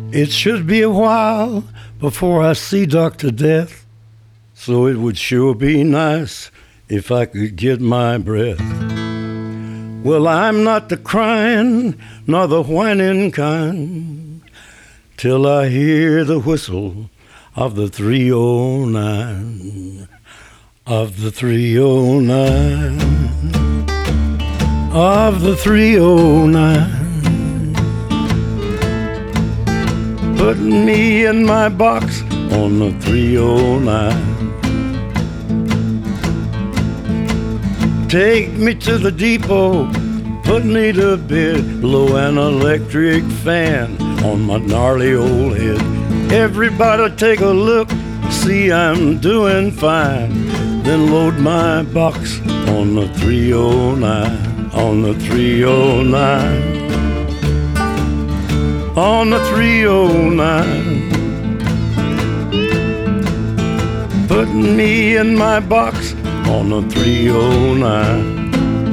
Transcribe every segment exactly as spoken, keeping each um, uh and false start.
It should be a while before I see Doctor Death, so it would sure be nice if I could get my breath. Well, I'm not the crying nor the whining kind till I hear the whistle of the three oh nine, of the three oh nine, of the three oh nine. Putting me in my box on the three oh nine. Take me to the depot, put me to bed, blow an electric fan on my gnarly old head. Everybody take a look, see I'm doing fine. Then load my box on the three oh nine, on the three oh nine. On the three oh nine, putting me in my box on the three oh nine.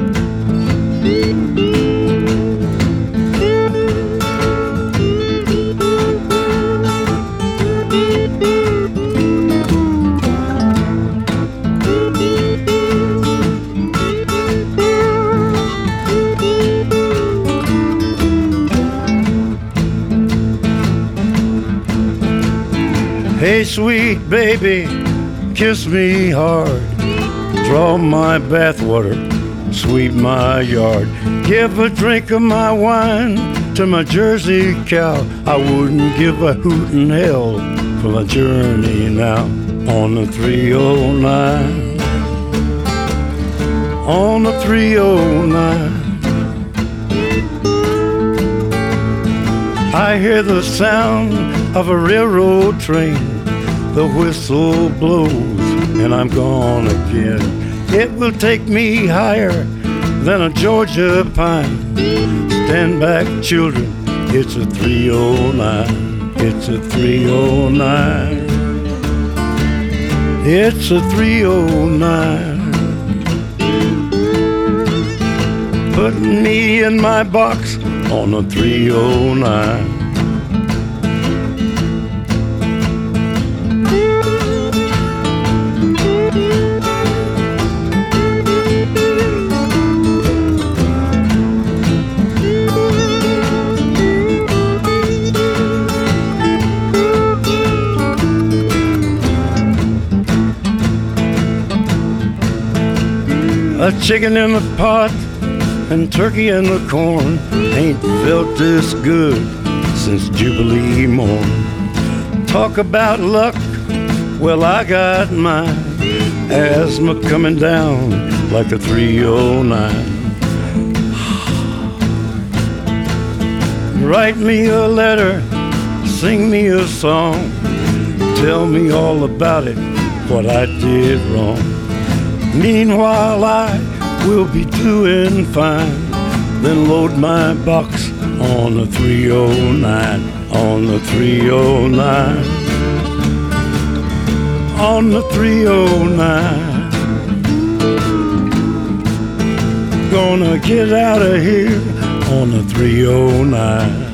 Hey, sweet baby, kiss me hard. Draw my bathwater, sweep my yard. Give a drink of my wine to my Jersey cow. I wouldn't give a hoot in hell for my journey now. On the three oh nine, on the three oh nine. I hear the sound of a railroad train. The whistle blows and I'm gone again. It will take me higher than a Georgia pine. Stand back, children, it's a three oh nine. It's a three oh nine. It's a three oh nine. Putting me in my box on a three oh nine. A chicken in the pot and turkey in the corn. Ain't felt this good since Jubilee morn. Talk about luck, well I got mine. Asthma coming down like a three oh nine. Write me a letter, sing me a song. Tell me all about it, what I did wrong. Meanwhile I will be doing fine. Then load my box on the three oh nine, on the three oh nine, on the three oh nine. Gonna get out of here on the three oh nine.